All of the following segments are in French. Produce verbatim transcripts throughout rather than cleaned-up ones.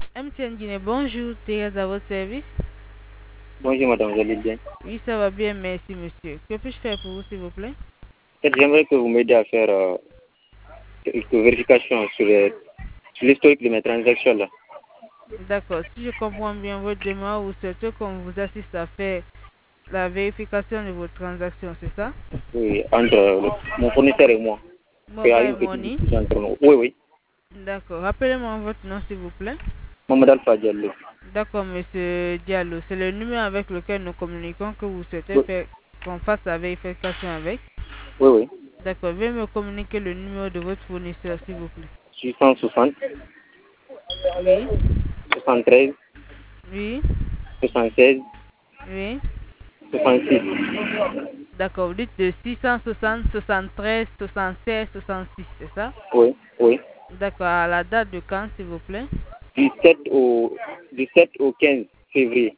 M T N Guinée, bonjour, Thérèse à votre service. Bonjour madame, vous allez bien? Oui, ça va bien, merci monsieur. Que puis-je faire pour vous, s'il vous plaît? En fait, j'aimerais que vous m'aidiez à faire euh, une vérification sur, euh, sur l'historique de mes transactions là. D'accord, si je comprends bien votre demande, vous souhaitez qu'on vous assiste à faire la vérification de vos transactions, c'est ça? Oui, entre euh, le- mon fournisseur et moi. Il y a Mobile une petite Money. discussion entre nous. Oui, oui. D'accord, rappelez-moi votre nom, s'il vous plaît. Mohamed Alpha Diallo. D'accord, monsieur Diallo, c'est le numéro avec lequel nous communiquons que vous souhaitez Oui, faire qu'on fasse la vérification avec. oui, oui. D'accord, veuillez me communiquer le numéro de votre fournisseur, s'il vous plaît. six cent soixante, Oui, soixante-treize, oui, soixante-seize, oui. soixante-six. D'accord, vous dites de six cent soixante, soixante-treize, soixante-seize, soixante-six, c'est ça? Oui, oui. D'accord, à la date de quand, s'il vous plaît? Du sept au, du sept au quinze février.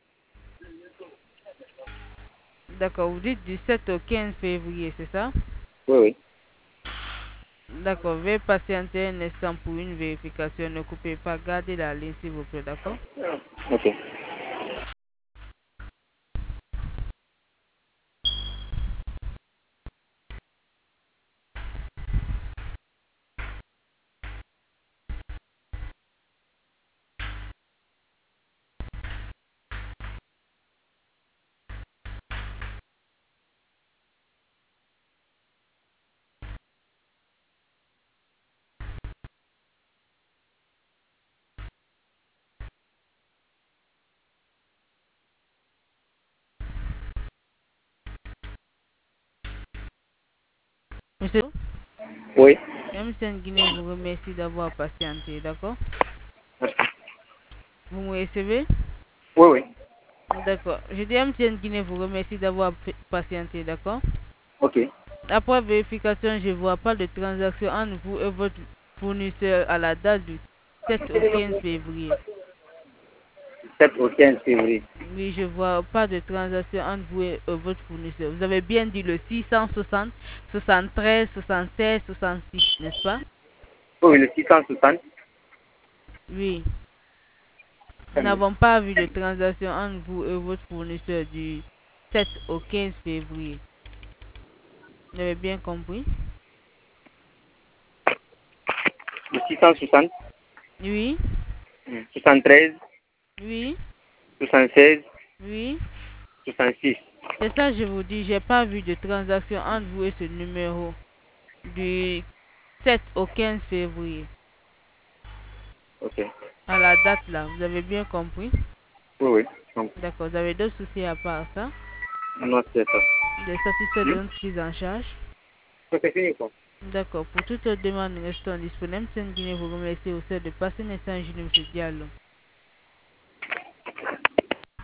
D'accord, vous dites du sept au quinze février, c'est ça? Oui, oui. D'accord, veuillez patienter un instant pour une vérification. Ne coupez pas, gardez la ligne, s'il vous plaît, d'accord? Ok. Monsieur, Oui. M T N Guinée vous remercie d'avoir patienté, d'accord? Vous me recevez? Oui, oui. D'accord. Je dis M T N Guinée vous remercie d'avoir patienté, d'accord? Ok. Après vérification, je ne vois pas de transaction entre vous et votre fournisseur à la date du sept au quinze février. sept au quinze février. Oui, je ne vois pas de transaction entre vous et euh, votre fournisseur. Vous avez bien dit le six cent soixante, soixante-treize, soixante-seize, soixante-six, n'est-ce pas? Oui, le six cent soixante. Oui. Nous n'avons pas vu de transaction entre vous et votre fournisseur du sept au quinze février. Vous avez bien compris? Le six cent soixante, Oui, soixante-treize, oui, soixante-seize, oui. soixante-six. C'est ça, je vous dis, j'ai pas vu de transaction entre vous et ce numéro du sept au quinze février. Ok. À la date là, vous avez bien compris? Oui, oui. Donc, D'accord, vous avez d'autres soucis à part ça? non, c'est ça. Des assistants de Hmm? notre prise en charge? C'est fini, quoi. D'accord, pour toute demande, nous restons disponibles. C'est une Guinée, vous remercie aussi de passer un instant, monsieur Diallo.